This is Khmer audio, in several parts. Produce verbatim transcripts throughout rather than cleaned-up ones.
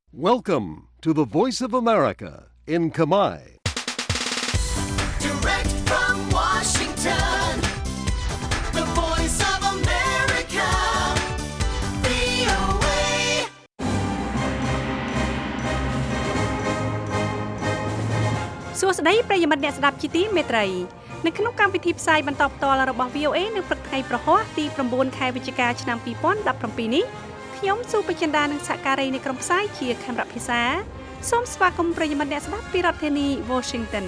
Welcome to the Voice of America in Khmer. Direct from Washington, the Voice of America, វី អូ เอសួស្តីប្រិយមិត្តអ្នកស្ដាប់ជាទីមេត្រីនៅក្នុងកម្មវិធីផ្សាយបន្តផ្ទាល់របស់ វី អូ เอ នៅព្រឹកថ្ងៃប្រហោះទី9ខែវិច្ឆិកាឆ្នាំពីរពាន់ដប់ប្រាំពីរនេះខ្ញុំសុបចិន្តានិងសហការីនៃក្រុមផ្សាយជាខេមរៈភិសាសូមស្វាគមន៍ប្រិយមិត្តអ្នកស្ដាប់ពីរដ្ឋធានី Washington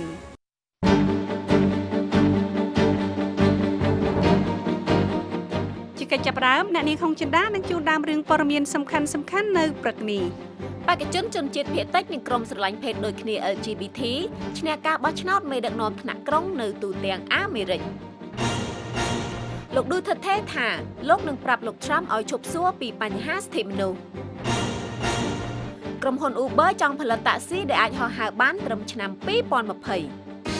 ជាកិច្ចចាប់ផ្ដើមអ្នកនាងហុងចិន្តានឹងជួនដើមរឿងព័ត៌មានសំខាន់សំខាន់នៅព្រឹកនេះបេក្ខជនជនជាតិភាគតិចនិងក្រុមស្រឡាញ់ភេទដូចគ្នា แอล จี บี ที ឈ្នះការបោះឆ្នោតមេដឹកនាំថ្នាក់ក្រុងនៅទូទាំងអាមេរិកលោកឌូថឺថេថាលោកនឹងប្រាប់លោកត្រាំឲ្យឈប់សួរពីបញ្ហាសិទ្ធិមនុស្សក្រុមហ៊ុន Uber ចង់ផលិតតាក់ស៊ីដែលអាចហោះហើរបានត្រឹមឆ្នាំពីរពាន់ยี่สิบ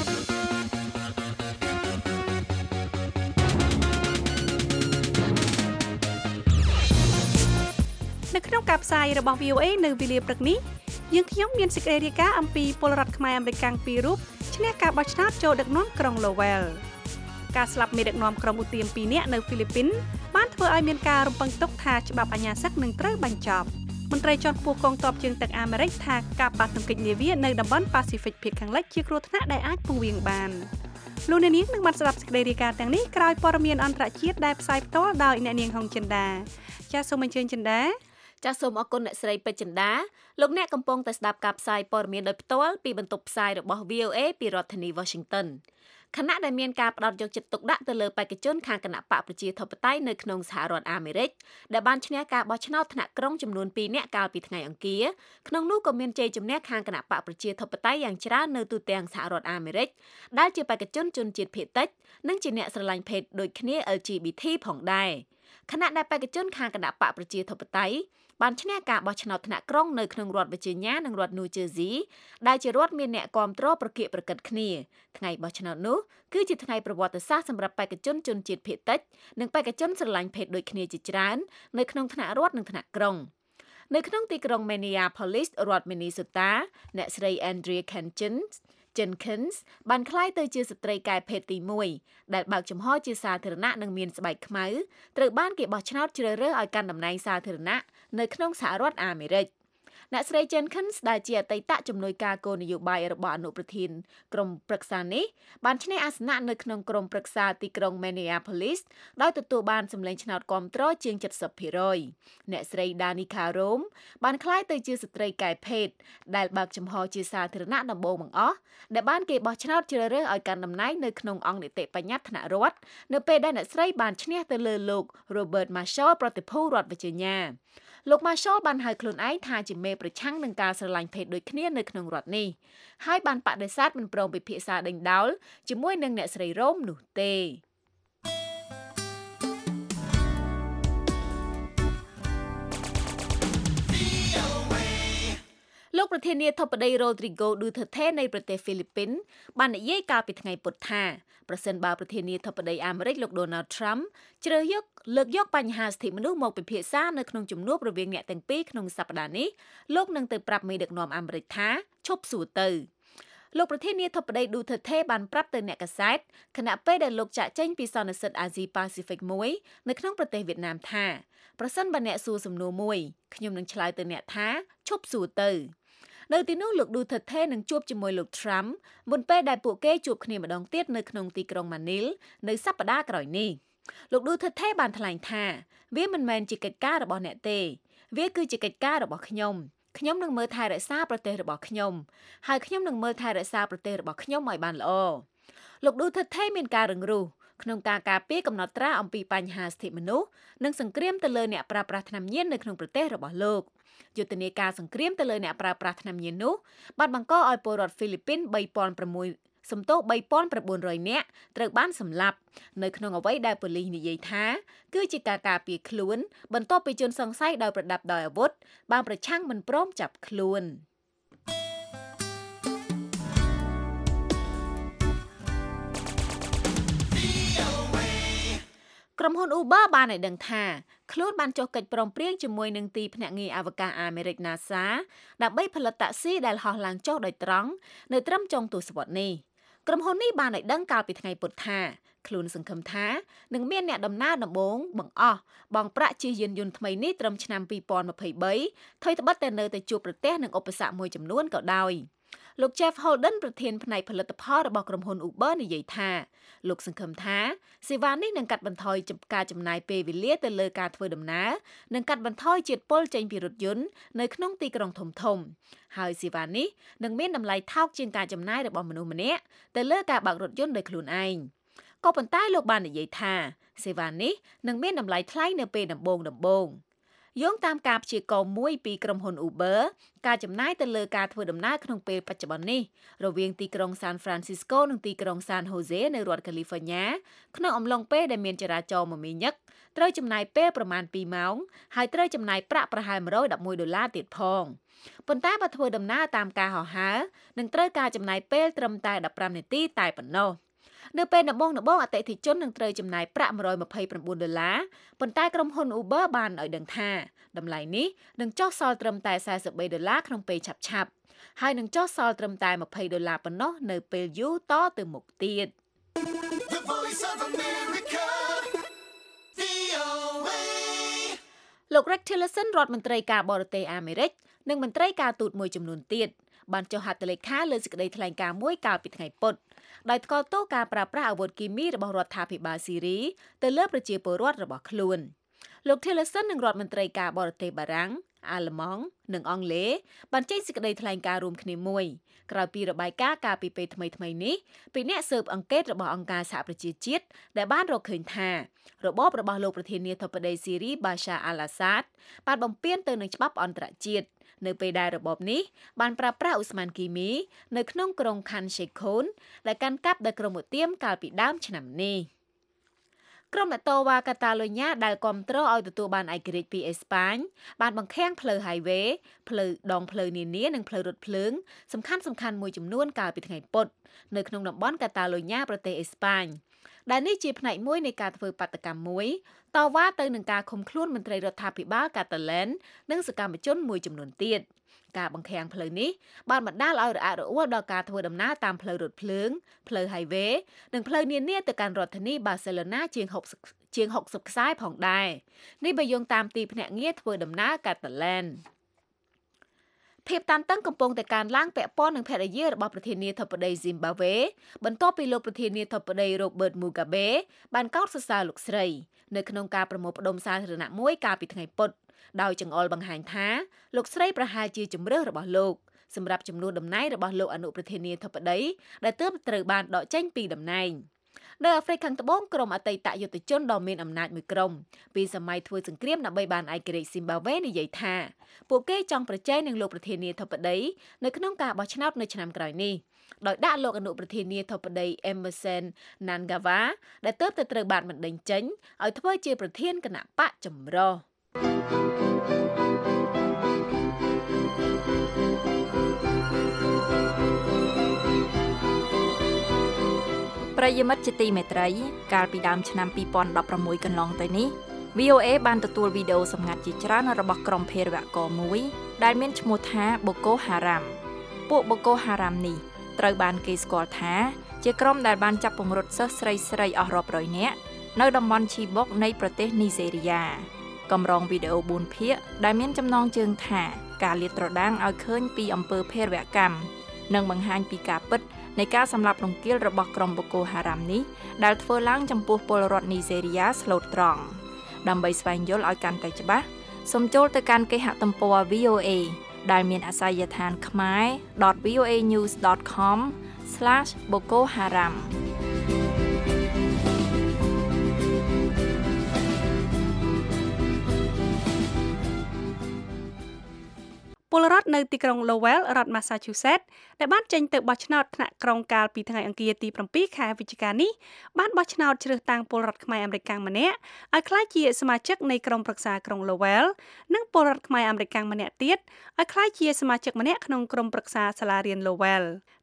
នៅក្នុងការផ្សាយរបស់ វី អូ เอ នៅវេលាព្រឹកនេះយើងខ្ញុំមានសេចក្តីរាយការណ៍អំពីពលរដ្ឋខ្មែរអាមេរិកពីររូបឈ្នះការបោះឆ្នោតចូលដឹកនាំក្រុង Lowell ការស្លាប់មេដឹកនាំក្រុមឧទាមពីរនាក់នៅហ្វីលីពីនបានធ្វើឲ្យមានការរំពឹងទុកថាច្បាប់អាញាសិទ្ធិនឹងត្រូវបញ្ចប់មន្ត្រីជាន់ខ្ពស់កងទ័ពជើងទឹកអាមេរិកថាការប៉ះទង្គិចនាវានៅតំបន់ប៉ាស៊ីហ្វិកភាគខាងលិចជាគ្រោះថ្នាក់ដែលអាចពង្រៀងបានលោកអ្នកនាងនឹងបានស្ដាប់សេចក្តីរាយការណ៍ទាំងនេះក្រោយព័ត៌មានអន្តរជាតិដែលផ្សាយផ្ទាល់ដោយអ្នកនាងហុងចិន្តាចាសសូមអញ្ជើញចិន្តាចាសសូមអរគុណអ្នកស្រីពេជ្រចិន្តាលោកអ្នកកំពុងតែស្ដាប់ការផ្សាយព័ត៌មានដោយផ្ទាល់ពីបន្ទប់ផ្សាយរបស់ វី អូ เอ ពីរដ្ឋធានី Washington ខណៈដែលមានការផ្ដោតយកចិត្តទុកដាក់ទៅលើបេក្ខជនខាងគណៈបកប្រជាធិបតេយ្យនៅក្នុងសហរដ្ឋអាមេរិកដែលបានឈ្នះការបោះឆ្នោតថ្នាក់ក្រុងចំនួនពីរនាក់កាលពីថ្ងៃអង្គារក្នុងនោះក៏មានជ័យជំនះខាងគណៈបកប្រជាធិបតេយ្យយ៉ាងច្រើននៅទូទាំងសហរដ្ឋអាមេរិកដែលជាបេក្ខជនជនជាតិភាគតិចនិងជាអ្នកស្រឡាញ់ភេទដូចគ្នា แอล จี บี ที ផងដែរខណៈដែលបេក្ខជនខាងគណៈបកប្រជាធិបតេយ្យបានឈ្នះការបោះឆ្នោតថ្នាក់ក្រុងនៅក្នុងរដ្ឋ Virginia និងរដ្ឋ New Jersey ដែលជារដ្ឋមានអ្នកគាំទ្រប្រកៀកប្រកិតគ្នាថ្ងៃបោះឆ្នោតនោះគឺជាថ្ងៃប្រវត្តិសាស្ត្រសម្រាប់បេក្ខជនជនជាតិភាគតិចនិងបេក្ខជនស្រឡាញ់ភេទដូចគ្នាជាច្រើននៅក្នុងថ្នាក់រដ្ឋនិងថ្នាក់ក្រុងនៅក្នុងទីក្រុង Minneapolis រដ្ឋ Minnesota អ្នកស្រី Andrea Jenkins Jenkins បានក្លាយទៅជាស្ត្រីកែភេទទីមួយដែលបើកចំហជាសាធារណៈនិងមានស្បែកខ្មៅត្រូវបានគេបោះឆ្នោតជ្រើសរើសឲ្យកាន់តំណែងសាធារណៈនៅក្នុងសហរដ្ឋអាមេរិកអ្នកស្រី Jenkins ដែលជាអតីតជំនួយការគោលនយោបាយរបស់អនុប្រធានក្រុមប្រឹក្សានេះបានឈ្នះអាសនៈនៅក្នុងក្រុមប្រឹក្សាទីក្រុង Minneapolis ដោយទទួលបានសម្លេងឆ្នោតគាំទ្រជាង เจ็ดสิบเปอร์เซ็นต์ អ្នកស្រី Danica Roem បានក្លាយទៅជាស្ត្រីកែភេទដែលបើកចំហជាសាធារណៈដំបូងបង្អស់ដែលបានគេបោះឆ្នោតជ្រើសរើសឲ្យកាន់តំណែងនៅក្នុងអង្គនីតិបញ្ញត្តិថ្នាក់រដ្ឋនៅពេលដែលអ្នកស្រីបានឈ្នះទៅលើលោក Robert Marshall ប្រតិភូរដ្ឋ Virginiaលោក Marshall បានហៅខ្លួនឯងថាជាមេប្រឆាំងនឹងការស្រឡាញ់ភេទដូចគ្នានៅក្នុងរដ្ឋនេះហើយបានបដិសេធមិនព្រមពិភាក្សាដេញដោលជាមួយនឹងអ្នកស្រី Roem នោះទេលោកប្រធានាធិបតី Rodrigo Duterte នៃប្រទេសហ្វីលីពីនបាននិយាយកាលពីថ្ងៃពុធថាប្រសិនបើប្រធានាធិបតីអាមេរិកលោក Donald Trump ជ្រើសយកលើកយកបញ្ហាសិទ្ធិមនុស្សមកពិភាក្សានៅក្នុងជំនួបរវាងអ្នកទាំងពីរក្នុងសប្តាហ៍នេះលោកនឹងទៅប្រាប់មេដឹកនាំអាមេរិកថាឈប់សួរទៅលោកប្រធានាធិបតី Duterte បានប្រាប់ទៅអ្នកកាសែតខណៈពេលដែលលោកចាក់ចេញពីសន្និសីទអាស៊ីប៉ាស៊ីហ្វិកមួយនៅក្នុងប្រទេសវៀតណាមថាប្រសិនបើអ្នកសួរសំណួរមួយខ្ញុំនឹងឆ្លើយទៅអ្នកថាឈប់សួរទៅនៅទីនោះលោក Duterte នឹងជួបជាមួយលោក Trump មុនពេលដែលពួកគេជួបគ្នាម្ដងទៀតនៅក្នុងទីក្រុង Manila នៅសប្តាហ៍ក្រោយនេះលោក Duterte បានថ្លែងថាវាមិនមែនជាកិច្ចការរបស់អ្នកទេវាគឺជាកិច្ចការរបស់ខ្ញុំខ្ញុំនឹងមើលថែរក្សាប្រទេសរបស់ខ្ញុំហើយខ្ញុំនឹងមើលថែរក្សាប្រទេសរបស់ខ្ញុំឲ្យបានល្អលោក Duterte មានការរឹងរូសក្នុងការការពារកំណត់ត្រាអំពីបញ្ហាសិទ្ធិមនុស្សនិងសង្គ្រាមទៅលើអ្នកប្រើប្រាស់ថ្នាំញៀននៅក្នុងប្រទេសរបស់លោកយុទ្ធនាការសង្គ្រាមទៅលើអ្នកប្រើប្រាស់ថ្នាំញៀននោះបានបង្កឲ្យពលរដ្ឋហ្វីលីពីន បីពាន់ប្រាំមួយ សំទោស បីពាន់ប្រាំបួនរយ នាក់ត្រូវបានសម្លាប់នៅក្នុងអ្វីដែលប៉ូលីសនិយាយថាគឺជាការការពារខ្លួនបន្ទាប់ពីជនសង្ស័យដោយប្រដាប់ដោយអាវុធបានប្រឆាំងមិនព្រមចាប់ខ្លួនក្រុមហ៊ុន Uber បានឲ្យដឹងថាខ្លួនបានចុះកិច្ចព្រមព្រៀងជាមួយនឹងទីភ្នាក់ងារអវកាសអាមេរិក NASA ដើម្បីផលិតតាក់ស៊ីដែលហោះឡើងចុះដោយត្រង់នៅត្រឹមចុងទសវត្សរ៍នេះក្រុមហ៊ុននេះបានឲ្យដឹងកាលពីថ្ងៃពុធថាខ្លួនសង្ឃឹមថានឹងមានអ្នកដំណើរដំបូងបង្អស់បង់ប្រាក់ជិះយានយន្តថ្មីនេះត្រឹមឆ្នាំពីរពាន់ម្ភៃបីថយត្បិតតែនៅតែជួបប្រទះនឹងឧបសគ្គមួយចំនួនក៏ដោយលោក Jeff Holden ប្រធានផ្នែកផលិតផលរបស់ក្រុមហ៊ុន Uber និយាយថាលោកសង្ឃឹមថាសេវានេះនឹងកាត់បន្ថយការចំណាយពេលវេលាទៅលើការធ្វើដំណើរនិងកាត់បន្ថយជាតិពុលចេញពីរថយន្តនៅក្នុងទីក្រុងធំៗហើយសេវានេះនឹងមានតម្លៃថោកជាងការចំណាយរបស់មនុស្សម្នាក់ទៅលើការបើករថយន្តដោយខ្លួនឯងក៏ប៉ុន្តែលោកបាននិយាយថាសេវានេះនឹងមានតម្លៃថ្លៃនៅពេលដំបូងដំបូងយោងតាមការព្យាករណ៍មួយពីក្រុមហ៊ុន Uber ការចំណាយទៅលើការធ្វើដំណើរក្នុងពេលបច្ចុប្បន្ននេះរវាងទីក្រុង San Francisco និងទីក្រុង San Jose នៅរដ្ឋ California ក្នុងអំឡុងពេលដែលមានចរាចរណ៍មមាញឹកត្រូវចំណាយពេលប្រមាណពីរម៉ោងហើយត្រូវចំណាយប្រាក់ប្រហែលមួយរយដប់មួយដុល្លារទៀតផងប៉ុន្តែបើធ្វើដំណើរតាមការហោះហើរនឹងត្រូវការចំណាយពេលត្រឹមតែដប់ប្រាំនាទីតែប៉ុណ្ណោះនៅពេលដំបូងដំបូងអតិថិជននឹងត្រូវចំណាយប្រាក់មួយរយម្ភៃប្រាំបួនដុល្លារប៉ុន្តែក្រុមហ៊ុន Uber បានឲ្យដឹងថាតម្លៃនេះនឹងចុះសល់ត្រឹមតែសែសិបបីដុល្លារក្នុងពេលឆាប់ឆាប់ហើយនឹងចុះសល់ត្រឹមតែម្ភៃដុល្លារប៉ុណ្ណោះនៅពេលយូរតទៅមុខទៀត The Voice of America, វី អូ เอលោក Rex Tillerson រដ្ឋមន្ត្រីការបរទេសអាមេរិកនិងមន្ត្រីការទូតមួយចំនួនទៀតបានចុះហត្ថលេខាលើសេចក្តីថ្លែងការណ៍មួយកាលពីថ្ងៃពុធដោយថ្កោលទោសការប្រើប្រាស់អាវុធគីមីរបស់រដ្ឋាភិបាលស៊ីរីទៅលើប្រជាពលរដ្ឋរបស់ខ្លួនលោក Tillerson និងរដ្ឋមន្ត្រីការបរទេសបារាំងអាល្លឺម៉ង់និងអង់គ្លេសបានចេញសេចក្តីថ្លែងការណ៍រួមគ្នាមួយក្រោយពីរបាយការណ៍កាលពីពេលថ្មីៗនេះពីអ្នកស៊ើបអង្កេតរបស់អង្គការសហប្រជាជាតិដែលបានរកឃើញថារបបរបស់លោកប្រធានាធិបតីស៊ីរី Bashar al-Assad បានបំពានទៅនឹងច្បាប់អន្តរជាតិនៅពេលដែលរបបនេះបានប្រើប្រាស់ឧស្ម័នគីមីនៅក្នុងក្រុង Khan Sheikhoun ដែលកាន់កាប់ដោយក្រុមឧទាមកាលពីដើមឆ្នាំនេះក្រុមអ្នកតវ៉ាកាតាឡូញ៉ាដែលគាំទ្រឲ្យទទួលបានឯករាជ្យពីអេស្ប៉ាញបានបង្ខាំងផ្លូវ highway ផ្លូវដងផ្លូវនានានិងផ្លូវរថភ្លើងសំខាន់សំខាន់មួយចំនួនកាលពីថ្ងៃពុធនៅក្នុងតំបន់កាតាឡូញ៉ាប្រទេសអេស្ប៉ាញដែលនេះជាផ្នែកមួយនៃការធ្វើបាតកម្មមួយតវ៉ាទៅនឹងការឃុំខ្លួនមន្ត្រីរដ្ឋាភិបាលកាតាឡែននិងសកម្មជនមួយចំនួនទៀតការបង្ខាំងផ្លូវនេះបានបណ្ដាលឲ្យរអាក់រអួលដល់ការធ្វើដំណើរតាមផ្លូវរថភ្លើងផ្លូវ highway និងផ្លូវនានាទៅកាន់រដ្ឋធានីបាសេឡូណាជាងហុកសិបជាងហុកសិបខ្សែផងដែរនេះបើយោងតាមទីភ្នាក់ងារធ្វើដំណើរកាតាឡែនភាពតានតឹងកំពុងតែកើនឡើងពាក់ព័ន្ធនឹងភរិយារបស់ប្រធានាធិបតី Zimbabwe បន្ទាប់ពីលោកប្រធានាធិបតី Robert Mugabe បានកោតសរសើរលោកស្រីនៅក្នុងការប្រមូលផ្ដុំសាធារណៈមួយកាលពីថ្ងៃពុធដោយចង្អុលបង្ហាញថាលោកស្រីប្រហែលជាជំរឿសរបស់លោកសម្រាប់ចំនួនតំណែងរបស់លោកអនុប្រធានាធិបតីដែលទើបត្រូវបានដកចេញពីតំណែងនៅអាហ្វ្រិកខាងត្បូងក្រុមអតីតយុទ្ធជនដ៏មានអំណាចមួយក្រុមពីសម័យធ្វើសង្គ្រាមដើម្បីបានឯករាជ្យ Zimbabwe និយាយថាពួកគេចង់ប្រជែងនឹងលោកប្រធានាធិបតីនៅក្នុងការបោះឆ្នោតនៅឆ្នាំក្រោយនេះដោយដាក់លោកអនុប្រធានាធិបតី Emmerson Mnangagwa ដែលទើបតែត្រូវបានបណ្តេញចេញឲ្យធ្វើជាប្រធានគណៈបកចម្រុះប្រិយមិត្តជាទីមេត្រីកាលពីដើមឆ្នាំពីរពាន់ដប់ប្រាំមួយកន្លងទៅនេះ វី អូ เอ បានទទួលវីដេអូសម្ងាត់ជាច្រើនរបស់ក្រុមភេរវករមួយដែលមានឈ្មោះថា Boko Haram ពួក Boko Haram នេះត្រូវបានគេស្គាល់ថាជាក្រុមដែលបានចាប់ពង្រត់សិស្សស្រីស្រីអស់រាប់រយនាក់នៅតំបន់ Chibok នៃប្រទេសនីហ្សេរីយ៉ាកម្រងវីដេអូបួនភាគដែលមានចំណងជើងថាការលាតត្រដាងឲ្យឃើញពីអំពើភេរវកម្មនិងបង្ហាញពីការពិតនៃការសម្លាប់រង្គាលរបស់ក្រុម Boko Haram នេះដែលធ្វើឡើងចំពោះពលរដ្ឋនីហ្សេរីយ៉ាស្លូតត្រង់ដើម្បីស្វែងយល់ឲ្យកាន់តែច្បាស់សូមចូលទៅកាន់គេហទំព័រ វី អូ เอ ដែលមានអាសយដ្ឋាន khmer dot voa news dot com slash boko haram ពលរដ្ឋនៅទីក្រុង Lowell រដ្ឋ Massachusetts ដែលបានចេញទៅបោះឆ្នោតថ្នាក់ក្រុងកាលពីថ្ងៃអង្គារទីប្រាំពីរខែវិច្ឆិកានេះបានបោះឆ្នោតជ្រើសតាំងពលរដ្ឋខ្មែរអាមេរិកម្នាក់ឲ្យក្លាយជាសមាជិកនៃក្រុមប្រឹក្សាក្រុង Lowell និងពលរដ្ឋខ្មែរអាមេរិកម្នាក់ទៀតឲ្យក្លាយជាសមាជិកម្នាក់ក្នុងក្រុមប្រឹក្សាសាលារៀន Lowell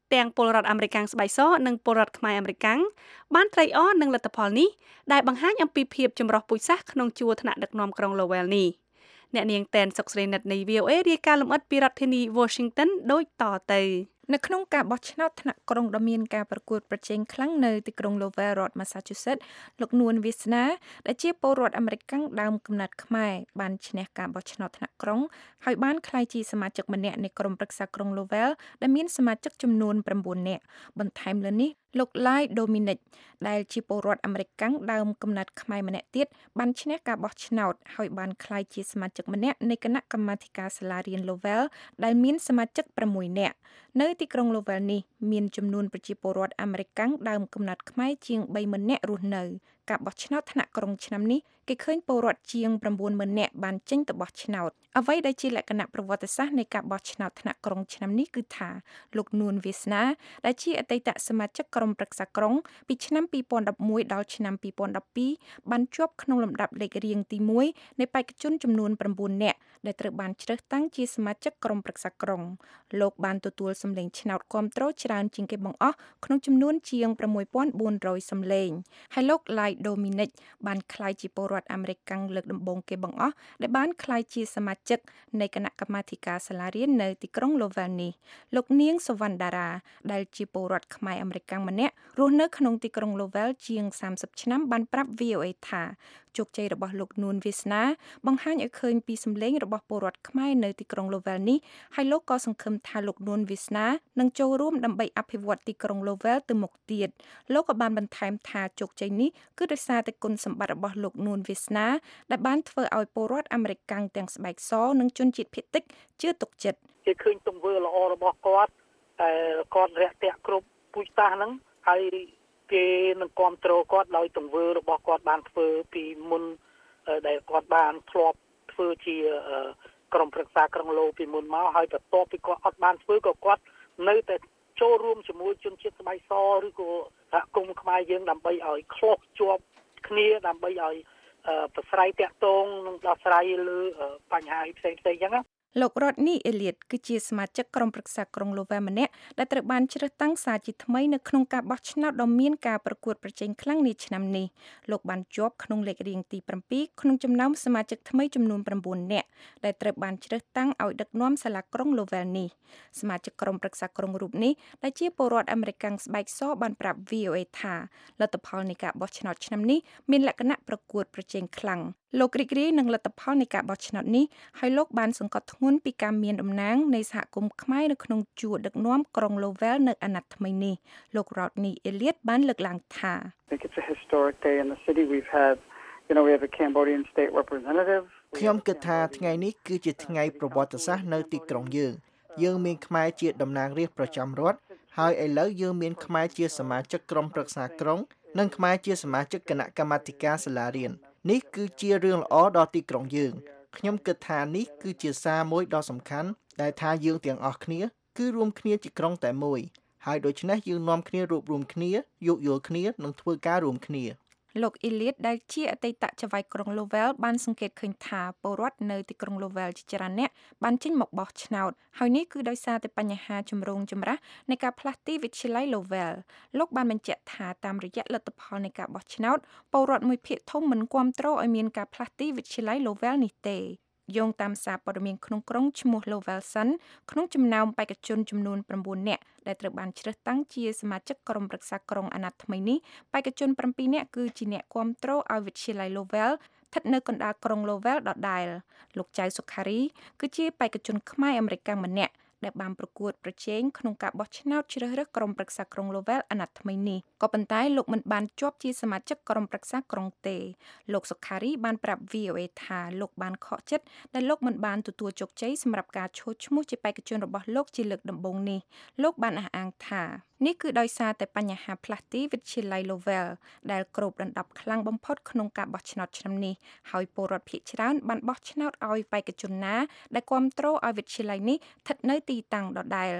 ទាំងពលរដ្ឋអាមេរិកស្បែកសនិងពលរដ្ឋខ្មែរអាមេរិកបានត្រេកអរនឹងលទ្ធផលនេះដែលបង្ហាញអំពីភាពចម្រុះពូជសាសន៍ក្នុងជួរថ្នាក់ដឹកនាំក្រុង Lowell នេះអ្នកនាងតែនសុកស្រីនិតនៃ V O A រាយការណ៍លម្អិតពីរដ្ឋធានី Washington ដូចតទៅនៅក្នុងការបោះឆ្នោតថ្នាក់ក្រុងដ៏មានការប្រកួតប្រជែងខ្លាំងនៅទីក្រុង Lowell រដ្ឋ Massachusetts លោកនួនវាសនាដែលជាពលរដ្ឋអាមេរិកដើមកំណើតខ្មែរបានឈ្នះការបោះឆ្នោតថ្នាក់ក្រុងហើយបានក្លាយជាសមាជិកម្នាក់នៃក្រុមប្រឹក្សាក្រុង Lowell ដែលមានសមាជិកចំនួន៩នាក់បន្ថែមលើនេះលោក Lai Dominic ដែលជាពលរដ្ឋអាមេរិកដើមកំណើតខ្មែរម្នាក់ទៀតបានឈ្នះការបោះឆ្នោតហើយបានក្លាយជាសមាជិកម្នាក់នៃគណៈកម្មាធិការសាលារៀន Lowell ដែលមានសមាជិក៦នាក់នៅទីក្រុង Lowell នេះមានចំនួនប្រជាពលរដ្ឋអាមេរិកដើមកំណើតខ្មែរជាងបីម៉ឺននាក់រស់នៅការបោះឆ្នោតថ្នាក់ក្រុងឆ្នាំនេះគេឃើញពលរដ្ឋជាង៩ម៉ឺននាក់បានចេញទៅបោះឆ្នោតអ្វីដែលជាលក្ខណៈប្រវត្តិសាស្ត្រនៃការបោះឆ្នោតថ្នាក់ក្រុងឆ្នាំនេះគឺថាលោកនួនវាសនាដែលជាអតីតសមាជិកក្រុមប្រឹក្សាក្រុងពីឆ្នាំពីរពាន់ដប់មួយដល់ឆ្នាំពីរពាន់ដប់ពីរបានជាប់ក្នុងលំដាប់លេខរៀងទីមួយនៃបេក្ខជនចំនួន៩នាក់ដែលត្រូវបានជ្រើសតាំងជាសមាជិកក្រុមប្រឹក្សាក្រុងលោកបានទទួលសម្លេងឆ្នោតគាំទ្រច្រើនជាងគេបង្អស់ក្នុងចំនួនជាង៦ពាន់បួនរយសម្លេងហើយលោក Lai Dominic បានក្លាយជាពលរដ្ឋអាមេរិកលើកដំបូងគេបង្អស់ដែលបានក្លាយជាសមាជិកនៃគណៈកម្មាធិការសាលារៀននៅទីក្រុង Lowell នេះលោកនាងសុវណ្ណដារាដែលជាពលរដ្ឋខ្មែរអាមេរិកម្នាក់រស់នៅក្នុងទីក្រុង Lowell ជាងសាមសិបឆ្នាំបានប្រាប់ V O A ថាជោគជ័យរបស់លោកនួនវាសនាបង្ហាញឲ្យឃើញពីសម្លេងរបស់ពលរដ្ឋខ្មែរនៅទីក្រុង Lowell នេះហើយលោកក៏សង្ឃឹមថាលោកនួនវាសនានឹងចូលរួមដើម្បីអភិវឌ្ឍទីក្រុង Lowell ទៅមុខទៀតលោកក៏បានបន្ថែមថាជោគជ័យនេះគឺដោយសារតែគុណសម្បត្តិរបស់លោកនួនវាសនាដែលបានធ្វើឲ្យពលរដ្ឋអាមេរិកទាំងស្បែកសនិងជនជាតិភាគតិចជឿទុកចិត្តគេឃើញទង្វើល្អរបស់គាត់តែគាត់រាក់ទាក់គ្រប់ពូជសាសន៍ហ្នឹងហើយគេនឹងគ្រប់គ្រងគាត់ដោយទង្វើរបស់គាត់បានធ្វើពីមុនដែលគាត់បានធ្លាប់ធ្វើជាក្រុមប្រឹក្សាក្រុងឡូពីមុនមកហើយបន្ទាប់ពីគាត់អត់បានធ្វើក៏គាត់នៅតែចូលរួមជាមួយជនជាតិស្បែកសឬក៏សហគមន៍ខ្មែរយើងដើម្បីឲ្យខុសជាប់គ្នាដើម្បីឲ្យប្រស្រ័យតាក់ទងនិងដោះស្រាយលើបញ្ហាផ្សេងៗអញ្ចឹងណាលោករតនីអេលៀតគឺជាសមាជិកក្រុមប្រឹក្សាក្រុង Lowell ម្នាក់ដែលត្រូវបានជ្រើសតាំងសារជាថ្មីនៅក្នុងការបោះឆ្នោតដ៏មានការប្រកួតប្រជែងខ្លាំងនាឆ្នាំនេះលោកបានជាប់ក្នុងលេខរៀងទី7ក្នុងចំណោមសមាជិកថ្មីចំនួន៩នាក់ដែលត្រូវបានជ្រើសតាំងឲ្យដឹកនាំសាលាក្រុង Lowell នេះសមាជិកក្រុមប្រឹក្សាក្រុងរូបនេះដែលជាពលរដ្ឋអាមេរិកស្បែកសបានប្រាប់ V O A ថាលទ្ធផលនៃការបោះឆ្នោតឆ្នាំនេះមានលក្ខណៈប្រកួតប្រជែងខ្លាំងលោករីករាយនឹងលទ្ធផលនៃការបោះឆ្នោតនេះហើយលោកបានសង្កត់ធ្ងន់ពីការមានតំណាងនៃសហគមន៍ខ្មែរនៅក្នុងជួរដឹកនាំក្រុង Lowell នៅអាណត្តិថ្មីនេះលោក Rodney Elliott បានលើកឡើងថា I think it's a historic day in the city. We've had, you know, we have a Cambodian state representative. ខ្ញុំគិតថាថ្ងៃនេះគឺជាថ្ងៃប្រវត្តិសាស្ត្រនៅទីក្រុងយើងយើងមានខ្មែរជាតំណាងរាស្ត្រប្រចាំរដ្ឋហើយឥឡូវយើងមានខ្មែរជាសមាជិកក្រុមប្រឹក្សាក្រុងនិងខ្មែរជាសមាជិកគណៈកម្មាធិការសាលារៀននេះគឺជារឿងល្អដល់ទីក្រុងយើងខ្ញុំគិតថានេះគឺជាសារមួយដ៏សំខាន់ដែលថាយើងទាំងអស់គ្នាគឺរួមគ្នាជាក្រុងតែមួយហើយដូច្នេះយើងនាំគ្នារួបរวมគ្នាយោគយល់គ្នានិងធ្វើការរួមគ្នាលោក Elliott ដែលជាអតីតចៅហ្វាយក្រុង Lowell បានសង្កេតឃើញថាពលរដ្ឋនៅទីក្រុង Lowell ជាច្រើនអ្នកបានចេញមកបោះឆ្នោតហើយនេះគឺដោយសារតែបញ្ហាជំរងចម្រាស់នៃការផ្លាស់ទីវិទ្យាល័យ Lowell លោកបានបញ្ជាក់ថាតាមរយៈលទ្ធផលនៃការបោះឆ្នោតពលរដ្ឋមួយភាគធំមិនគាំទ្រឲ្យមានការផ្លាស់ទីវិទ្យាល័យ Lowell នេះទេយោងតាមសារព័ត៌មានក្នុងក្រុងឈ្មោះ Lowell Sun ក្នុងចំណោមបេក្ខជនចំនួន៩នាក់ដែលត្រូវបានជ្រើសតាំងជាសមាជិកក្រុមប្រឹក្សាក្រុងអាណត្តិថ្មីនេះបេក្ខជន7នាក់គឺជាអ្នកគាំទ្រឲ្យវិទ្យាល័យ Lowell ស្ថិតនៅកណ្ដាលក្រុង Lowell ដដែលលោកចៅសុខារីគឺជាបេក្ខជនខ្មែរអាមេរិកម្នាក់ដែលបានប្រកួតប្រជែងក្នុងការបោះឆ្នោតជ្រើសរើសក្រុមប្រឹក្សាក្រុង Lowell អាណត្តិថ្មីនេះក៏ប៉ុន្តែលោកមិនបានជាប់ជាសមាជិកក្រុមប្រឹក្សាក្រុងទេលោកសុខារីបានប្រាប់ V O A ថាលោកបានខកចិត្តដែលលោកមិនបានទទួលជោគជ័យសម្រាប់ការឈរឈ្មោះជាបេក្ខជនរបស់លោកជាលើកដំបូងនេះលោកបានអះអាងថានេះគឺដោយសារតែបញ្ហាផ្លាស់ទីវិទ្យាល័យ Lowell ដែលគ្របដណ្ដប់ខ្លាំងបំផុតក្នុងការបោះឆ្នោតឆ្នាំនេះហើយពលរដ្ឋភាគច្រើនបានបោះឆ្នោតឲ្យបេក្ខជនណាដែលគាំទ្រឲ្យវិទ្យាល័យនេះស្ថិតនៅទីតាំងដដែលទ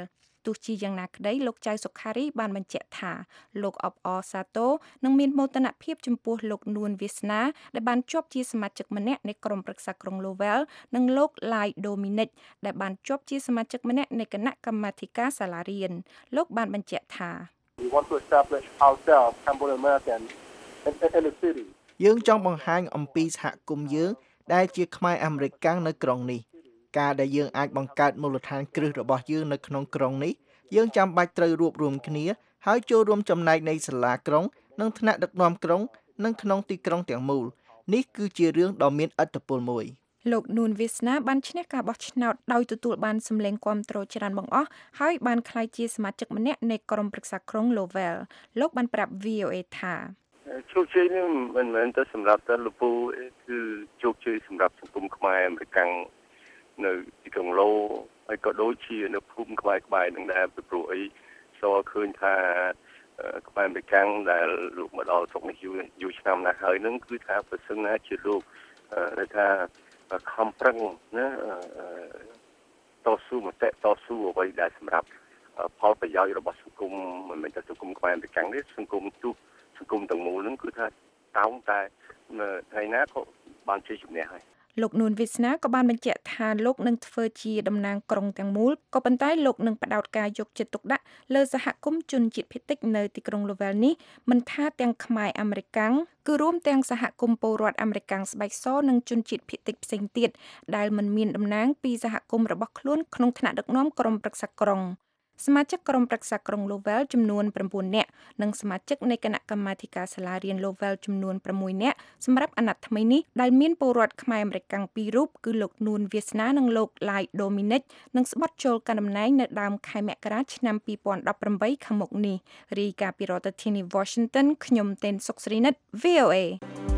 ទោះជាយ៉ាងណាក្តីលោកចៅសុខារីបានបញ្ជាក់ថាលោកអបអរសាទរនឹងមានមោទនភាពចំពោះលោកនួនវាសនាដែលបានជាប់ជាសមាជិកម្នាក់នៃក្រុមប្រឹក្សាក្រុង Lowell និងលោក Lai Dominic ដែលបានជាប់ជាសមាជិកម្នាក់នៃគណៈកម្មាធិការសាលារៀនលោកបានបញ្ជាក់ថា We want to establish ourselves Cambodian American in, in the city យើងចង់បង្ហាញអំពីសហគមន៍យើងដែលជាខ្មែរអាមេរិកាំងនៅក្រុងនេះការដែលយើងអាចបង្កើតមូលដ្ឋានគ្រឹះរបស់យើងនៅក្នុងក្រុងនេះយើងចាំបាច់ត្រូវរួបរวมគ្នាហើយចូលរួមចំណែកនៃសាលាក្រុងនិងថ្នាក់ដឹកនាំក្រុងនិងក្នុងទីក្រុងទាំងមូលនេះគឺជារឿងដ៏មានឥទ្ធិពលមួយលោកនួនវាសនាបានឈ្នះការបោះឆ្នោតដោយទទួលបានសម្លេងគាំទ្រច្រើនបង្អស់ហើយបានក្លាយជាសមាជិកម្នាក់នៃក្រុមប្រឹក្សាក្រុង Lowell លោកបានប្រាប់ V O A ថាជោគជ័យនេះមិនមែនតែសម្រាប់តែលពូគឺជោគជ័យសម្រាប់សង្គមខ្មែរអាមេរិកាំងនៅទីក្រុងឡូហើយក៏ដូចជានៅភូមិក្បែរៗនឹងដែរពីព្រោះអីសរឃើញថាខ្មែរអាមេរិកាំងដែលលោកមកដល់ស្រុកនេះយូរយូរឆ្នាំណាស់ហើយនឹងគឺថាប្រសិនណាជាលោកថាខំប្រឹងណាតស៊ូមតិតស៊ូអ្វីដែលសម្រាប់ផលប្រយោជន៍របស់សង្គមមិនមែនតែសង្គមខ្មែរអាមេរិកាំងទេសង្គមទូសង្គមទាំងមូលនឹងគឺថាតោងតែថ្ងៃណាក៏បានជ័យជំនះហើយលោកនួនវាសនាក៏បានបញ្ជាក់ថាលោកនឹងធ្វើជាតំណាងក្រុងទាំងមូលក៏ប៉ុន្តែលោកនឹងផ្ដោតការយកចិត្តទុកដាក់លើសហគមន៍ជនជាតិភាគតិចនៅទីក្រុង Lowell នេះមិនថាទាំងខ្មែរអាមេរិកាំងគឺរួមទាំងសហគមន៍ពលរដ្ឋអាមេរិកាំងស្បែកសនិងជនជាតិភាគតិចផ្សេងទៀតដែលមិនមានតំណាងពីសហគមន៍របស់ខ្លួនក្នុងថ្នាក់ដឹកនាំក្រុមប្រឹក្សាក្រុងសមាជិកក្រុមប្រឹក្សាក្រុង Lowell ចំនួន9នាក់និងសមាជិកនៃគណៈកម្មាធិការសាលារៀន Lowell ចំនួន6នាក់សម្រាប់អាណត្តិថ្មីនេះដែលមានពលរដ្ឋខ្មែរអាមេរិកាំងពីររូបគឺលោកនួនវាសនានិងលោក Lai Dominic នឹងស្បត់ចូលកាន់តំណែងនៅដើមខែមករាឆ្នាំពីរពាន់ដប់ប្រាំបីខាងមុខនេះរាយការណ៍ពីរដ្ឋធានី Washington ខ្ញុំតេនសុកស្រីនិត V O A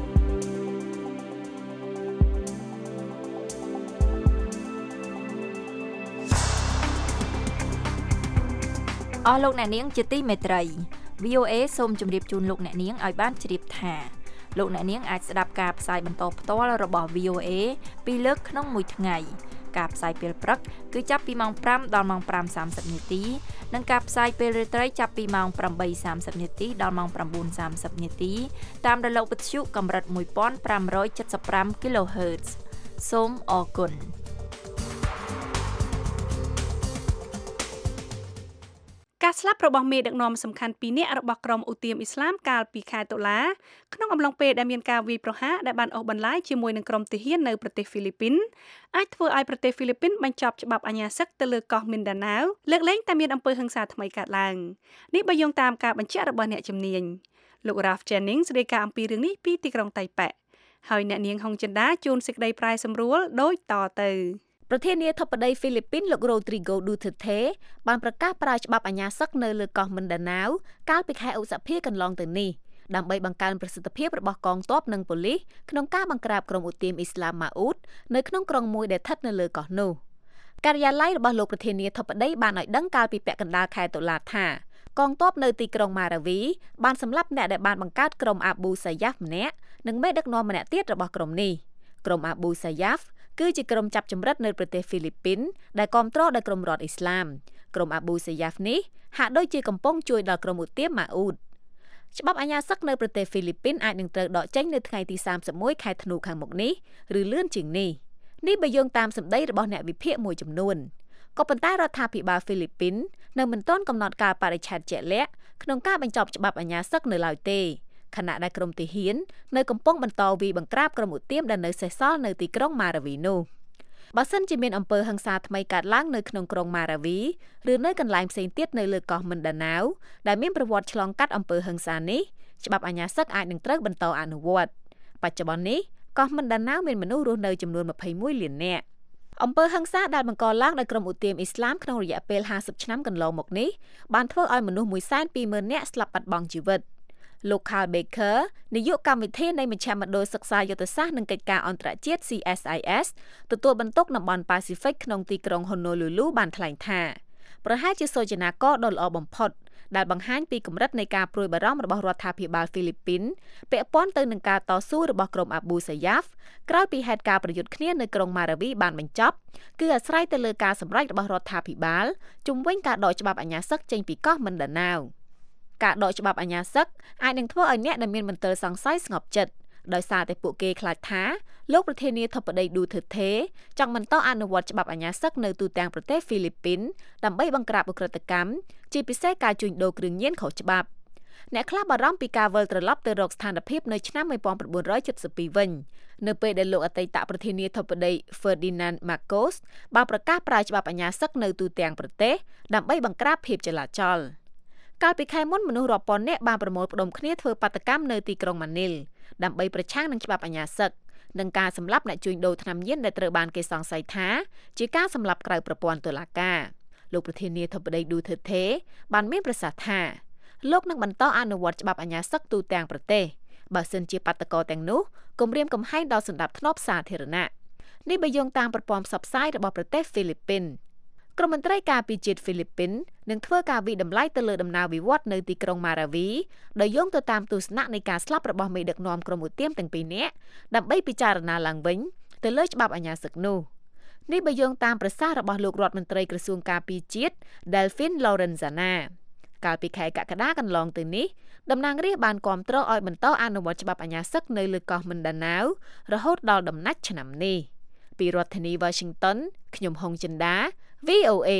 អស់លោកអ្នកនាងជាទីមេត្រី V O A សូមជម្រាបជូនលោកអ្នកនាងឲ្យបានជ្រាបថាលោកអ្នកនាងអាចស្ដាប់ការផ្សាយបន្តផ្ទាល់របស់ V O A ពីរលើកក្នុងមួយថ្ងៃការផ្សាយពេលព្រឹកគឺចាប់ពីម៉ោងប្រាំដល់ម៉ោងប្រាំសាមសិបនាទីនិងការផ្សាយពេលរាត្រីចាប់ពីម៉ោងប្រាំបីសាមសិបនាទីដល់ម៉ោងប្រាំបួនសាមសិបនាទីតាមរលកវិទ្យុកម្រិតមួយពាន់ប្រាំរយចិតសិបប្រាំ kilohertz សូមអរគុណការស្លាប់របស់មេដឹកនាំសំខាន់ពីរនាក់របស់ក្រុមឧទាមអ៊ីស្លាមកាលពីខែតុលាក្នុងអំឡុងពេលដែលមានការវាយប្រហារដែលបានអូសបន្លាយជាមួយនឹងក្រុមទាហាននៅប្រទេសហ្វីលីពីនអាចធ្វើឲ្យប្រទេសហ្វីលីពីនបញ្ចប់ច្បាប់អាញាសឹកទៅលើកោះមីនដាណាវលើកលែងតែមានអំពើហិង្សាថ្មីកើតឡើងនេះបើយោងតាមការបញ្ជាក់របស់អ្នកជំនាញលោក Ralph Jennings រាយការណ៍អំពីរឿងនេះពីទីក្រុងតៃប៉េហើយអ្នកនាងហុងចិនដាជួនសេចក្តីប្រាយសម្រួលដូចតទៅប្រធានាធិបតីហ្វីលីពីនលោក Rodrigo Duterte បានប្រកាសប្រើច្បាប់អាញាសឹកនៅលើកោះមីនដាណាវកាលពីខែឧសភាកន្លងទៅនេះដើម្បីបង្កើនប្រសិទ្ធភាពរបស់កងទ័ពនិងប៉ូលីសក្នុងការបង្ក្រាបក្រុមឧទាមអ៊ីស្លាមម៉ាអ៊ូតនៅក្នុងក្រុងមួយដែលស្ថិតនៅលើកោះនោះការិយាល័យរបស់លោកប្រធានាធិបតីបានឲ្យដឹងកាលពីពាក់កណ្ដាលខែតុលាថាកងទ័ពនៅទីក្រុងម៉ារ៉ាវីបានសម្លាប់អ្នកដែលបានបង្កើតក្រុមអាប៊ូសាយ៉ាហ្វម្នាក់និងមេដឹកនាំម្នាក់ទៀតរបស់ក្រុមនេះក្រុមអាប៊ូសាយ៉ាហ្វគឺជាក្រុមចាប់ចម្រិតនៅប្រទេសហ្វីលីពីនដែលគាំទ្រដោយក្រុមរដ្ឋអ៊ីស្លាមក្រុមអាប៊ូសាយ៉ាហ្វនេះហាក់ដូចជាកំពុងជួយដល់ក្រុមឧទាមម៉ាអ៊ូតច្បាប់អាញាសឹកនៅប្រទេសហ្វីលីពីនអាចនឹងត្រូវដកចេញនៅថ្ងៃទីសាមសិបមួយខែធ្នូខាងមុខនេះឬលឿនជាងនេះនេះបើយោងតាមសម្ដីរបស់អ្នកវិភាគមួយចំនួនក៏ប៉ុន្តែរដ្ឋាភិបាលហ្វីលីពីននៅមិនទាន់កំណត់កាលបរិច្ឆេទជាក់លាក់ក្នុងការបញ្ចប់ច្បាប់អាញាសឹកនៅឡើយទេខណៈដែលក្រុមទាហាននៅកំពុងបន្តវាយបង្ក្រាបក្រុមឧទាមដែលនៅសេសសល់នៅទីក្រុងម៉ារ៉ាវីនោះបើសិនជាមានអំពើហិង្សាថ្មីកើតឡើងនៅក្នុងក្រុងម៉ារ៉ាវីឬនៅកន្លែងផ្សេងទៀតនៅលើកោះមីនដាណាវដែលមានប្រវត្តិឆ្លងកាត់អំពើហិង្សានេះច្បាប់អាញាសឹកអាចនឹងត្រូវបន្តអនុវត្តបច្ចុប្បន្ននេះកោះមីនដាណាវមានមនុស្សរស់នៅចំនួនម្ភៃមួយលាននាក់អំពើហិង្សាដែលបង្កឡើងដោយក្រុមឧទាមអ៊ីស្លាមក្នុងរយៈពេលហាសិបឆ្នាំកន្លងមកនេះបានធ្វើឲ្យមនុស្សមួយសែនពីរម៉ឺននាក់ស្លាប់បាត់បង់ជីវិតលោក Carl Baker នាយកកម្មវិធីនៃមជ្ឈមណ្ឌលសិក្សាយុទ្ធសាស្ត្រនិងកិច្ចការអន្តរជាតិ C S I S ទទួលបន្ទុកតំបន់ Pacific ក្នុងទីក្រុង Honolulu បានថ្លែងថាប្រហែលជាសូចនាករដ៏ល្អបំផុតដែលបង្ហាញពីកម្រិតនៃការព្រួយបារម្ភរបស់រដ្ឋាភិបាលហ្វីលីពីនពាក់ព័ន្ធទៅនឹងការតស៊ូរបស់ក្រុមអាប៊ូសាយ៉ាហ្វក្រោយពីហេតុការណ៍ប្រយុទ្ធគ្នានៅក្រុងម៉ារ៉ាវីបានបញ្ចប់គឺអាស្រ័យទៅលើការសម្រេចរបស់រដ្ឋាភិបាលជំវិញការដកច្បាប់អាជ្ញាសឹកចេញពីកោះមិនដាណាវការដកច្បាប់អាជ្ញាសឹកអាចនឹងធ្វើឲ្យអ្នកដែលមានមន្ទិលសង្ស័យស្ងប់ចិត្តដោយសារតែពួកគេខ្លាចថាលោកប្រធានាធិបតីឌូធឺថេចង់បន្តអនុវត្តច្បាប់អាជ្ញាសឹកនៅទូទាំងប្រទេសហ្វីលីពីនដើម្បីបង្ក្រាបឧក្រិដ្ឋកម្មជាពិសេសការជួញដូរគ្រឿងញៀនខុសច្បាប់អ្នកខ្លះបារម្ភពីការវិលត្រឡប់ទៅរកស្ថានភាពនៅឆ្នាំnineteen seventyវិញនៅពេលដែលលោកអតីតប្រធានាធិបតី Ferdinand Marcos បានប្រកាសប្រើច្បាប់អាជ្ញាសឹកនៅទូទាំងប្រទេសដើម្បីបង្ក្រាបភាពចលាចលកាលពីខែមុនមនុស្សរាប់ពាន់នាក់បានប្រមូលផ្ដុំគ្នាធ្វើបាតកម្មនៅទីក្រុងម៉ានីលដើម្បីប្រឆាំងនឹងច្បាប់អាជ្ញាសឹកនិងការសម្លាប់អ្នកជួញដូរថ្នាំញៀនដែលត្រូវបានគេសង្ស័យថាជាការសម្លាប់ក្រៅប្រព័ន្ធតុលាការលោកប្រធានាធិបតីឌូធឺថេបានមានប្រសាសន៍ថាលោកនឹងបន្តអនុវត្តច្បាប់អាជ្ញាសឹកទូទាំងប្រទេសបើសិនជាបាតកោទាំងនោះគំរាមកំហែងដល់សណ្ដាប់ធ្នាប់សាធារណៈនេះបើយោងតាមប្រព័ន្ធផ្សព្វផ្សាយរបស់ប្រទេសហ្វីលីពីនក្រុមមន្ត្រីការពារជាតិហ្វីលីពីននឹងធ្វើការវិតម្លៃទៅលើដំណើរវិវត្តនៅទីក្រុងម៉ារ៉ាវីដោយយោងទៅតាមទស្សនៈនៃការស្លាប់របស់មេដឹកនាំក្រុមឧទាមទាំងពីរនាក់ដើម្បីពិចារណាឡើងវិញទៅលើច្បាប់អាជ្ញាសឹកនោះនេះបើយោងតាមប្រសាសន៍របស់លោករដ្ឋមន្ត្រីក្រសួងការពារជាតិ Delphine Lorenzana កាលពីខែកក្កដាកន្លងទៅនេះតំណាងរាស្ត្របានគាំទ្រឲ្យបន្តអនុវត្តច្បាប់អាជ្ញាសឹកនៅលើកោះមិនដាណាវរហូតដល់ដំណាច់ឆ្នាំនេះពីរដ្ឋធានី Washington ខ្ញុំហុងចិន្តា វី អូ เอ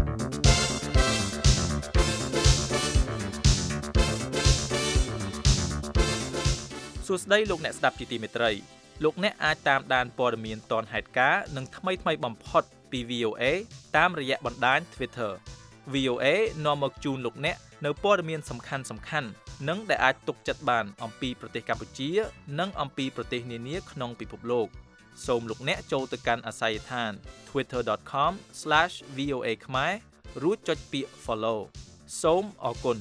សួស្តីលោកអ្នកស្ដាប់ជាទីមេត្រីលោកអ្នកអាចតាមដានព័ត៌មានទាន់ហេតុការណ៍និងថ្មីថ្មីបំផុតពី វី អូ เอ តាមរយៈបណ្ដាញ Twitter វី អូ เอ នាំមកជូនលោកអ្នកនៅព័ត៌មានសំខាន់សំខាន់និងដែលអាចទុកចិត្តបានអំពីប្រទេសកម្ពុជានិងអំពីប្រទេសនានាក្នុងពិភពលោកសូមលោកអ្នកចូលទៅកាន់អាសយដ្ឋាន twitter dot com slash v o a ខ្មែររួចចុចពាក្យ follow សូមអរគុណ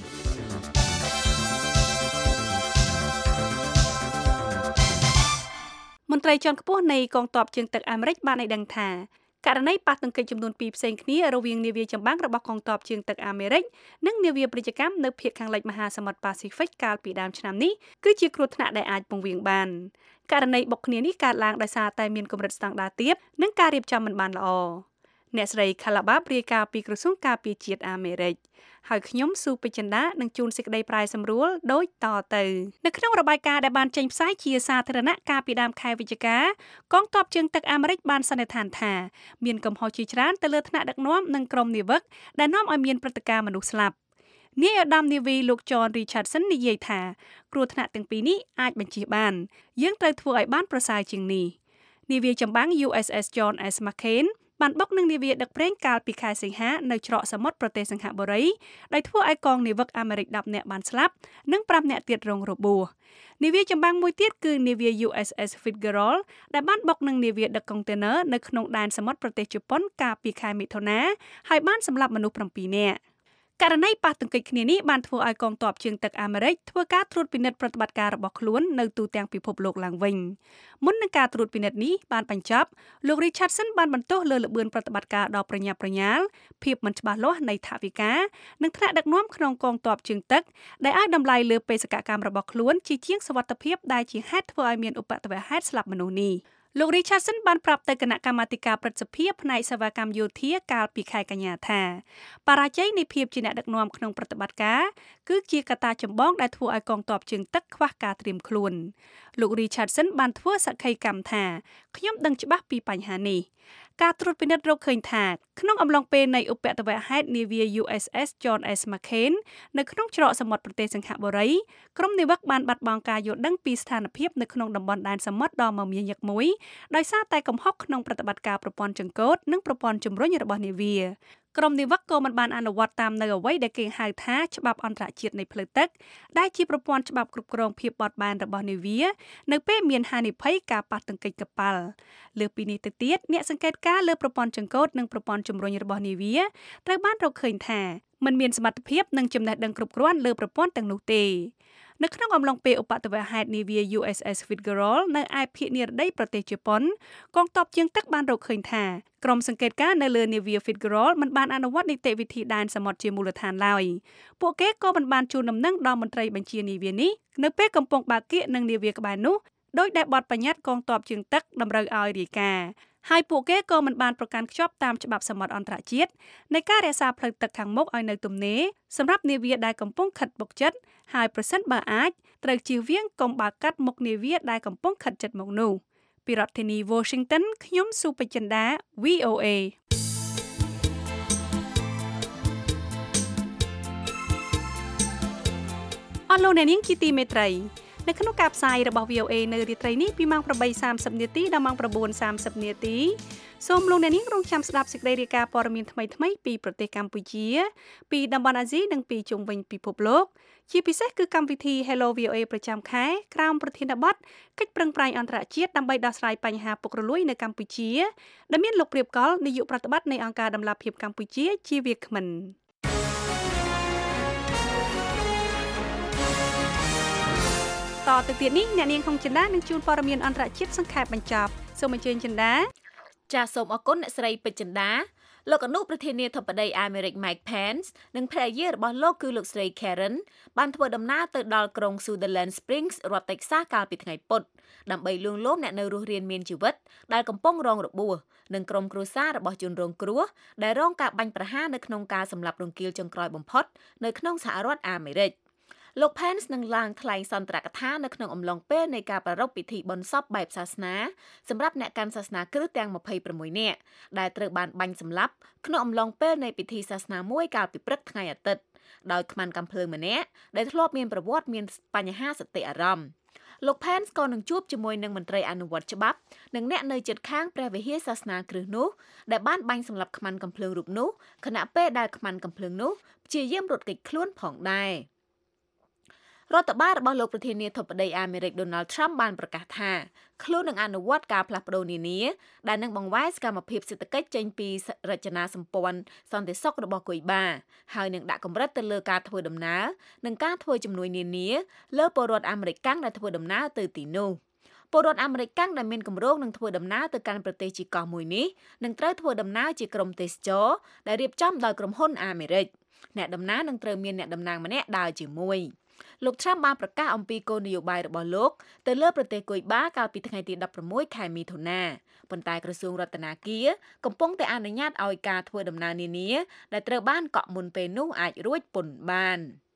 មន្ត្រីជាន់ខ្ពស់នៃកងទ័ពជើងទឹកអាមេរិកបានឲ្យដឹងថាករណីប៉ះទង្គិចចំនួនពីរផ្សេងគ្នារវាងនាវាចម្បាំងរបស់កងទ័ពជើងទឹកអាមេរិកនិងនាវាពាណិជ្ជកម្មនៅភាគខាងលិចមហាសមុទ្រប៉ាស៊ីហ្វិកកាលពីដើមឆ្នាំនេះគឺជាគ្រោះថ្នាក់ដែលអាចពង្រៀងបានករណីបុកគ្នានេះកើតឡើងដោយសារតែមានកម្រិតស្តង់ដារទាបនិងការរៀបចំមិនបានល្អអ្នកស្រី Kalabab រាយការណ៍ពីក្រសួងការពារជាតិអាមេរិកហើយខ្ញុំស៊ូពេជ្រចិន្តានឹងជូនសេចក្តីប្រាយសម្រួលដូចតទៅនៅក្នុងរបាយការណ៍ដែលបានចេញផ្សាយជាសាធារណៈកាលពីដើមខែវិច្ឆិកាកងទ័ពជើងទឹកអាមេរិកបានសន្និដ្ឋានថាមានកំហុសជាច្រើនទៅលើថ្នាក់ដឹកនាំនិងក្រុមនាវិកដែលនាំឲ្យមានព្រឹត្តិការណ៍មនុស្សស្លាប់នាយឧត្តមនាវីលោក John Richardson និយាយថាគ្រោះថ្នាក់ទាំងពីរនេះអាចបញ្ជៀសបានយើងត្រូវធ្វើឲ្យបានប្រសើរជាងនេះនាវាចម្បាំង យូ เอส เอส John S. McCainបានបុកនឹងនាវាដឹកប្រេងកាលពីខែសីហានៅច្រកសមុទ្រប្រទេសសិង្ហបុរីដោយធ្វើឲ្យកងនាវិកអាមេរិកtenនាក់បានស្លាប់និងfiveនាក់ទៀតរងរបួសនាវាចម្បាំងមួយទៀតគឺនាវា យូ เอส เอส Fitzgerald ដែលបានបុកនឹងនាវាដឹកកុងតឺន័រនៅក្នុងដែនសមុទ្រប្រទេសជប៉ុនកាលពីខែមិថុនាហើយបានសម្លាប់មនុស្សsevenនាក់ករណីប៉ះទង្គិចគ្នានេះបានធ្វើឲ្យកងទ័ពជើងទឹកអាមេរិកធ្វើការត្រួតពិនិត្យប្រតិបត្តិការរបស់ខ្លួននៅទូទាំងពិភពលោកឡើងវិញមុននឹងការត្រួតពិនិត្យនេះបានបញ្ចប់លោក Richardson បានបន្ទោសលើល្បឿនប្រតិបត្តិការដ៏ប្រញាប់ប្រញាល់ភាពមិនច្បាស់លាស់នៃថវិកានិងថ្នាក់ដឹកនាំក្នុងកងទ័ពជើងទឹកដែលឲ្យតម្លៃលើបេសកកម្មរបស់ខ្លួនជាជាងសុវត្ថិភាពដែលជាហេតុធ្វើឲ្យមានឧបទ្ទវហេតុស្លាប់មនុស្សនេះលោក Richardson បានប្រាប់ទៅគណៈកម្មាធិការព្រឹទ្ធសភាផ្នែកសេវាកម្មយោធាកាលពីខែកញ្ញាថាបរាជ័យនៃភាពជាអ្នកដឹកនាំក្នុងប្រតិបត្តិការគឺជាកត្តាចម្បងដែលធ្វើឲ្យកងទ័ពជើងទឹកខ្វះការត្រៀមខ្លួនលោក Richardson បានធ្វើសក្ខីកម្មថាខ្ញុំដឹងច្បាស់ពីបញ្ហានេះការត្រួតពិនិត្យរកឃើញថាក្នុងអំឡុងពេលនៃឧបទ្ទវហេតុនាវា យូ เอส เอส John S. McCain នៅក្នុងច្រកសមុទ្រប្រទេសសិង្ហបុរីក្រុមនាវិកបានបាត់បង់ការយល់ដឹងពីស្ថានភាពនៅក្នុងតំបន់ដែនសមុទ្រដ៏មមាញឹកមួយដោយសារតែកំហុសក្នុងប្រតិបត្តិការប្រព័ន្ធចង្កូតនិងប្រព័ន្ធជំរុញរបស់នាវាក្រុមនាវិកក៏មិនបានអនុវត្តតាមនៅអ្វីដែលគេហៅថាច្បាប់អន្តរជាតិនៃផ្លូវទឹកដែលជាប្រព័ន្ធច្បាប់គ្រប់គ្រងភាពបត់បែនរបស់នាវានៅពេលមានហានិភ័យការប៉ះទង្គិចកប៉ាល់លើពីនេះទៅទៀតអ្នកសង្កេតការណ៍លើប្រព័ន្ធចង្កូតនិងប្រព័ន្ធជំរុញរបស់នាវាត្រូវបានរកឃើញថាมันមានសមត្ថភាពនិងចំណេះដឹងគ្រប់គ្រាន់លើប្រព័ន្ធទាំងនោះទេនៅក្នុងអំឡុងពេលឧបទ្ទវហេតុនាវា U S S Fitzgerald នៅឯភាគនិរតីប្រទេសជប៉ុនកងទ័ពជើងទឹកបានរកឃើញថាក្រុមសង្កេតការណ៍នៅលើនាវា Fitzgerald មិនបានអនុវត្តនីតិវិធីដែនសមុទ្រជាមូលដ្ឋានឡើយពួកគេក៏មិនបានជូនដំណឹងដល់មន្ត្រីបញ្ជានាវានេះនៅពេលកំពុងបើកគៀកនឹងនាវាក្បែរនោះដោយដែលបទបញ្ញត្តិកងទ័ពជើងទឹកតម្រូវឲ្យរាយការណ៍ហើយពួកគេក៏មិនបានប្រកាន់ខ្ជាប់តាមច្បាប់សមុទ្រអន្តរជាតិនៃការរក្សាផ្លូវទឹកខាងមុខឲ្យនៅទំនេរសម្រាប់នាវាដែលកំពុងខិតបុកជិតហើយប្រសិនបើអាចត្រូវជៀសវាងកុំបើកកាត់មុខនាវាដែលកំពុងខិតជិតមកនោះពីរដ្ឋធានី Washington ខ្ញុំសុបចិន្តា V O A អស់លោកអ្នកនាងជាទីមេត្រីនៅក្នុងការផ្សាយរបស់ V O A នៅរាត្រីនេះពីម៉ោង ប្រាំបីសាមសិប នាទីដល់ម៉ោង ៩ សាមសិប នាទីសូមលោកអ្នកនាងរងចាំស្ដាប់សេចក្តីរាយការណ៍ព័ត៌មានថ្មីៗពីប្រទេសកម្ពុជាពីតំបន់អាស៊ីនិងពីជុំវិញពិភពលោកជាពិសេសគឺកម្មវិធី Hello វី អូ អេ ប្រចាំខែក្រោមប្រធានបទកិច្ចប្រឹងប្រែងអន្តរជាតិដើម្បីដោះស្រាយបញ្ហាពុករលួយនៅកម្ពុជាដែលមានលោកព្រាបកលនាយកប្រតិបត្តិនៃអង្គការដំឡាភិបកម្ពុជាជាវាគ្មិនតទៅទៀតនេះអ្នកនាងហុងចិន្តានឹងជួនព័ត៌មានអន្តរជាតិសង្ខេបបញ្ចប់សូមអញ្ជើញចិន្តាចាសសូមអរគុណអ្នកស្រីពេជ្រចិន្តាលោកអនុប្រធានាធិបតីអាមេរិក Mike Pence និងភរិយារបស់លោកគឺលោកស្រី Karen បានធ្វើដំណើរទៅដល់ក្រុង Sutherland Springs រដ្ឋ Texas កាលពីថ្ងៃពុធដើម្បីលួងលោមអ្នកនៅរស់រានមានជីវិតដែលកំពុងរងរបួសនិងក្រុមគ្រួសាររបស់ជនរងគ្រោះដែលរងការបាញ់ប្រហារនៅក្នុងការសម្លាប់រង្គាលចុងក្រោយបំផុតនៅក្នុងសហរដ្ឋអាមេរិកលោក Pence នឹងឡើងថ្លែងសន្ទរកថានៅក្នុងអំឡុងពេលនៃការប្រារព្ធពិធីបុណ្យសពបែបសាសនាសម្រាប់អ្នកកាន់សាសនាគ្រិស្តទាំងម្ភៃប្រាំមួយនាក់ដែលត្រូវបានបាញ់សម្លាប់ក្នុងអំឡុងពេលនៃពិធីសាសនាមួយកាលពីព្រឹកថ្ងៃអាទិត្យដោយខ្មាន់កាំភ្លើងម្នាក់ដែលធ្លាប់មានប្រវត្តិមានបញ្ហាសតិអារម្មណ៍លោក Pence ក៏នឹងជួបជាមួយនឹងមន្ត្រីអនុវត្តច្បាប់និងអ្នកនៅជិតខាងព្រះវិហារសាសនាគ្រិស្តនោះដែលបានបាញ់សម្លាប់ខ្មាន់កាំភ្លើងរូបនោះខណៈពេលដែលខ្មាន់កាំភ្លើងនោះព្យាយាមរត់គេចខ្លួនផងដែររដ្ឋបាលរបស់លោកប្រធានាធិបតីអាមេរិក Donald Trump បានប្រកាសថាខ្លួននឹងអនុវត្តការផ្លាស់ប្តូរនានាដែលនឹងបង្វែរសកម្មភាពសេដ្ឋកិច្ចចេញពីរចនាសម្ព័ន្ធសន្តិសុខរបស់គុយបាហើយនឹងដាក់កម្រិតទៅលើការធ្វើដំណើរនិងការធ្វើជំនួយនានាលើពលរដ្ឋអាមេរិកកាំងដែលធ្វើដំណើរទៅទីនោះពលរដ្ឋអាមេរិកកាំងដែលមានគម្រោងនឹងធ្វើដំណើរទៅកាន់ប្រទេសជាកោះមួយនេះនឹងត្រូវធ្វើដំណើរជាក្រុមទេសចរដែលរៀបចំដោយក្រុមហ៊ុនអាមេរិកអ្នកដំណើរនឹងត្រូវមានអ្នកតំណាងម្នាក់ដើរជាមួយលោក Trump បានប្រកាសអំពីគោលនយោបាយរបស់លោកទៅលើប្រទេសគុយបាកាលពីថ្ងៃទីដប់ប្រាំមួយខែមិថុនាប៉ុន្តែក្រសួងរដ្ឋាភិបាលកំពុងតែអនុញ្ញាតឲ្យការធ្វើដំណើរនានាដែលត្រូវបានកក់មុនពេលនោះអាចរួចពន្ធបាន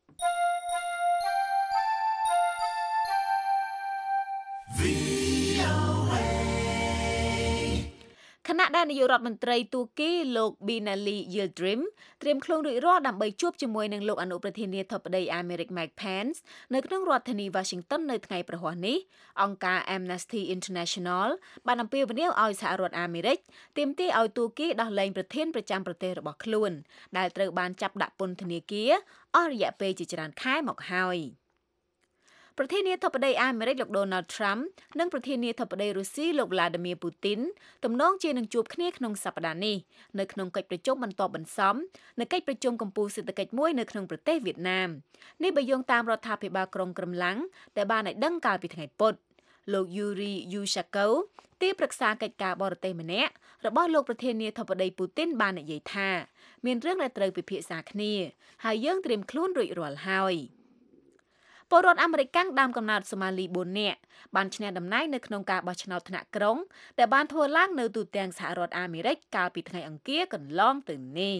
ខណៈដែលនាយករដ្ឋមន្ត្រីទូគីលោក Binali Yildirim ត្រៀមខ្លួនរួចរាល់ដើម្បីជួបជាមួយនឹងលោកអនុប្រធានាធិបតីអាមេរិក Mike Pence នៅក្នុងរដ្ឋធានី Washington នៅថ្ងៃប្រហ័សនេះអង្គការ Amnesty International បានអំពាវនាវឲ្យសហរដ្ឋអាមេរិកទាមទារឲ្យទូគីដោះលែងប្រធានប្រចាំប្រទេសរបស់ខ្លួនដែលត្រូវបានចាប់ដាក់ពន្ធនាគារអស់រយៈពេលជាច្រើនខែមកហើយប្រធានាធិបតីអាមេរិកលោក Donald Trump និងប្រធានាធិបតីរុស្ស៊ីលោក Vladimir Putin ទំនងជានឹងជួបគ្នាក្នុងសប្តាហ៍នេះនៅក្នុងកិច្ចប្រជុំបន្ទាប់បន្សំនៅកិច្ចប្រជុំកម្ពុជាសេដ្ឋកិច្ចមួយនៅក្នុងប្រទេសវៀតណាមនេះបើយោងតាមរដ្ឋាភិបាលក្រុងក្រឹមឡាំងដែលបានឲ្យដឹងកាលពីថ្ងៃពុធលោក Yuri Yushakov ទីប្រឹក្សាកិច្ចការបរទេសម្នាក់របស់លោកប្រធានាធិបតី Putin បាននិយាយថាមានរឿងដែលត្រូវពិភាក្សាគ្នាហើយយើងត្រៀមខ្លួនរួចរាល់ហើយពលរដ្ឋអាមេរិកកាំងដើមកំណើតសូម៉ាលីបួននាក់បានឈ្នះតំណែងនៅក្នុងការបោះឆ្នោតថ្នាក់ក្រុងដែលបានធ្វើឡើងនៅទូទាំងសហរដ្ឋអាមេរិកកាលពីថ្ងៃអង្គារកន្លងទៅនេះ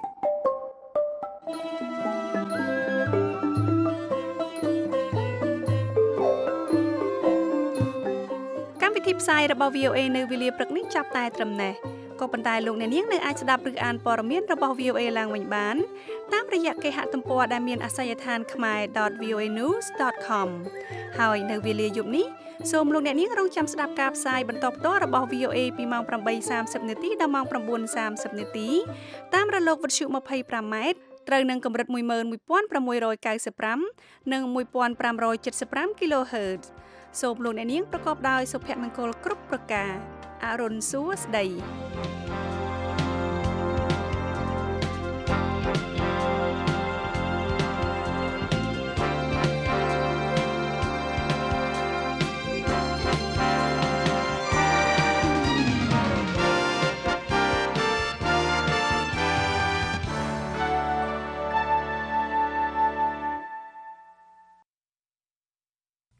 កម្មវិធីផ្សាយរបស់ V O A នៅវេលាព្រឹកនេះចាប់តែត្រឹមនេះក៏ប៉ុន្តែលោកអ្នកនាងនៅអាចស្ដាប់ឬអានព័ត៌មានរបស់ V O A ឡើងវិញបានតាមរយៈគេហទំព័រដែលមានអាសយដ្ឋាន khmae dot v o a news dot com ហើយនៅវេលាយប់នេះសូមលោកអ្នកនាងរងចាំស្ដាប់ការផ្សាយបន្តផ្ទាល់របស់ V O A ពីម៉ោង ប្រាំបីសាមសិប នាទីដល់ម៉ោង ៩ សាមសិប នាទីតាមរលកវិទ្យុ ម្ភៃប្រាំម៉ែត្រត្រូវនឹងកម្រិត មួយម៉ឺនមួយពាន់ប្រាំមួយរយកៅសិបប្រាំ និង មួយពាន់ប្រាំរយចិតសិបប្រាំ kHz សូមលោកអ្នកនាងប្រកបដោយសុភមង្គលគ្រប់ប្រការអរុនសួស្តី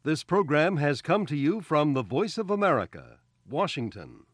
This program has come to you from the Voice of America, Washington.